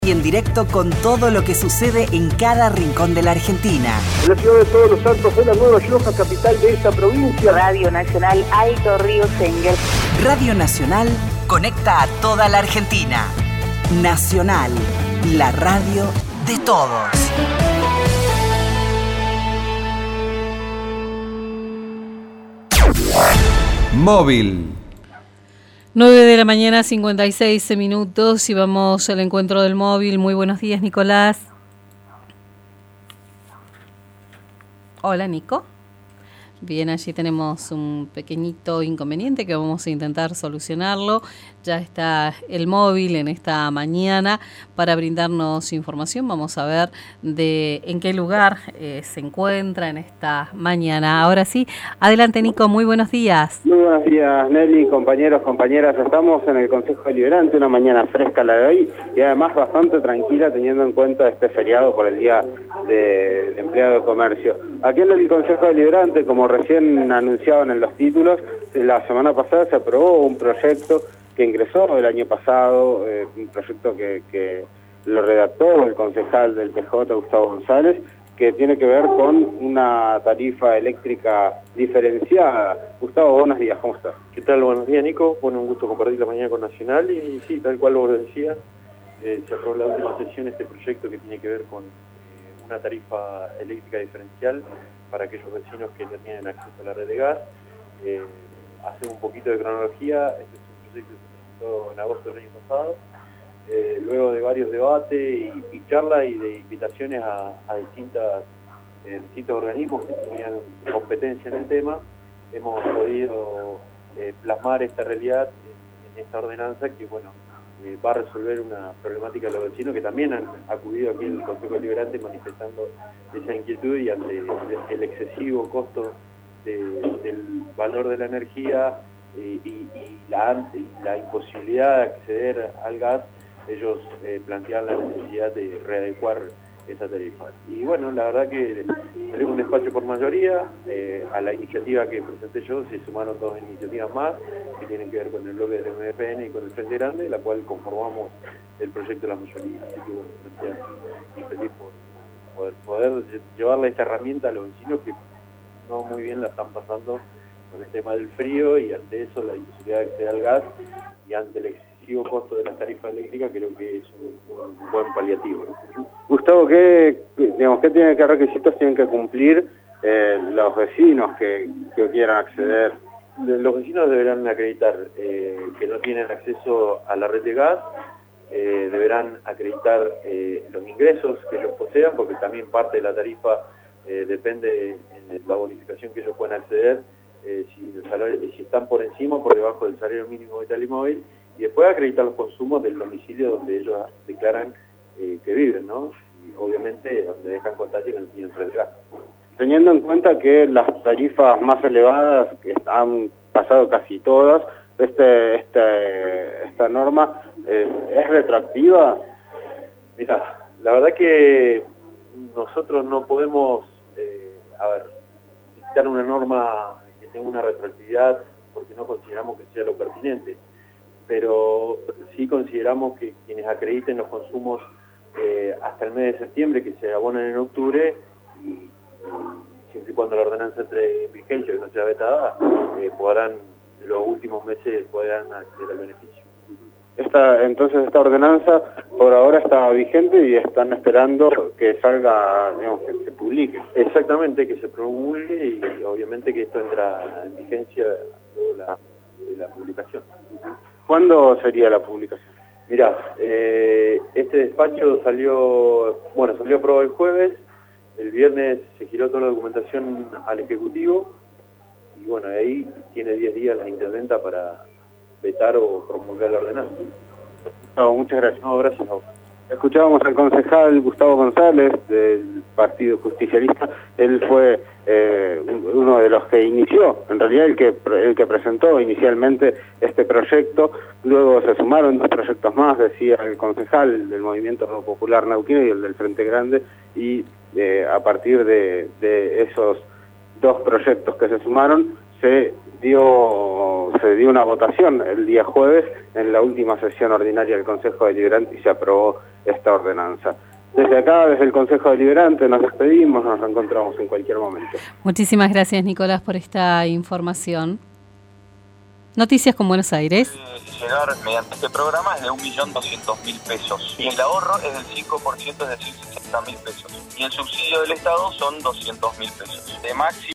Y en directo con todo lo que sucede en cada rincón de la Argentina. En la ciudad de Todos los Santos de la Nueva Rioja, capital de esta provincia. Radio Nacional Alto Río Sengel. Radio Nacional conecta a toda la Argentina. Nacional, la radio de todos. Móvil. 9 de la mañana, 56 minutos, y vamos al encuentro del móvil. Muy buenos días, Nicolás. Hola, Nico. Bien, allí tenemos un pequeñito inconveniente que vamos a intentar solucionarlo. Ya está el móvil en esta mañana para brindarnos información. Vamos a ver en qué lugar se encuentra en esta mañana. Ahora sí, adelante, Nico, muy buenos días. Muy buenos días, Nelly, compañeros, compañeras. Estamos en el Consejo Deliberante, una mañana fresca la de hoy y además bastante tranquila teniendo en cuenta este feriado por el Día del Empleado de Comercio. Aquí en el Consejo Deliberante, como recién anunciaban en los títulos, la semana pasada se aprobó un proyecto que ingresó el año pasado, un proyecto que lo redactó el concejal del PJ, Gustavo González, que tiene que ver con una tarifa eléctrica diferenciada. Gustavo, buenos días, ¿cómo estás? ¿Qué tal? Buenos días, Nico. Bueno, un gusto compartir la mañana con Nacional y sí, tal cual vos lo decías, se aprobó en la última sesión este proyecto que tiene que ver con una tarifa eléctrica diferencial para aquellos vecinos que no tienen acceso a la red de gas. Hace un poquito de cronología, este es un proyecto que se presentó en agosto del año pasado, luego de varios debates y charlas y de invitaciones a distintos organismos que tenían competencia en el tema, hemos podido plasmar esta realidad en esta ordenanza que, bueno, va a resolver una problemática de los vecinos que también han acudido aquí en el Consejo Deliberante manifestando esa inquietud y ante el excesivo costo del valor de la energía y la imposibilidad de acceder al gas, ellos plantean la necesidad de readecuar esa tarifa. Y bueno, la verdad que salió un despacho por mayoría, a la iniciativa que presenté yo se sumaron dos iniciativas más que tienen que ver con el bloque del MDPN y con el Frente Grande, la cual conformamos el proyecto de la mayoría. Así que bueno, estoy feliz por poder llevarle esta herramienta a los vecinos que no muy bien la están pasando con el tema del frío y ante eso la imposibilidad de acceder al gas y ante el excesivo costo de la tarifa eléctrica creo que es un buen paliativo, ¿no? Gustavo, ¿qué requisitos tienen que cumplir los vecinos que quieran acceder? Los vecinos deberán acreditar que no tienen acceso a la red de gas, deberán acreditar los ingresos que ellos posean, porque también parte de la tarifa depende en la bonificación que ellos pueden acceder, si están por encima o por debajo del salario mínimo vital y móvil, y después acreditar los consumos del domicilio donde ellos declaran que viven, ¿no? Y obviamente donde dejan constancia que no tienen red de gas. Teniendo en cuenta que las tarifas más elevadas que han pasado casi todas, esta norma es retroactiva. Mirá, la verdad que nosotros no podemos dictar una norma que tenga una retroactividad porque no consideramos que sea lo pertinente, pero sí consideramos que quienes acrediten los consumos hasta el mes de septiembre, que se abonan en octubre, y siempre y cuando la ordenanza entre en vigencia, que no sea vetada, podrán, los últimos meses podrán acceder al beneficio. Entonces esta ordenanza por ahora está vigente y están esperando que salga, digamos, que se publique. Exactamente, que se promulgue y obviamente que esto entra en vigencia luego de la publicación. ¿Cuándo sería la publicación? Mirá, este despacho salió aprobado el jueves, el viernes se giró toda la documentación al Ejecutivo y bueno, ahí tiene 10 días la intendenta para vetar o promulgar la ordenanza. No, muchas gracias. No, gracias a vos. Escuchábamos al concejal Gustavo González del Partido Justicialista. Él fue uno de los que inició, en realidad el que presentó inicialmente este proyecto. Luego se sumaron dos proyectos más, decía el concejal del Movimiento Popular Neuquino y el del Frente Grande, y a partir de esos dos proyectos que se sumaron se dio una votación el día jueves en la última sesión ordinaria del Consejo Deliberante y se aprobó esta ordenanza. Desde acá, desde el Consejo Deliberante, nos despedimos, nos reencontramos en cualquier momento. Muchísimas gracias, Nicolás, por esta información. Noticias con Buenos Aires. Llegar mediante este programa es de 1.200.000 pesos y el ahorro es del 5%, es decir, 60.000 pesos. Y el subsidio del Estado son 200.000 pesos. De máximo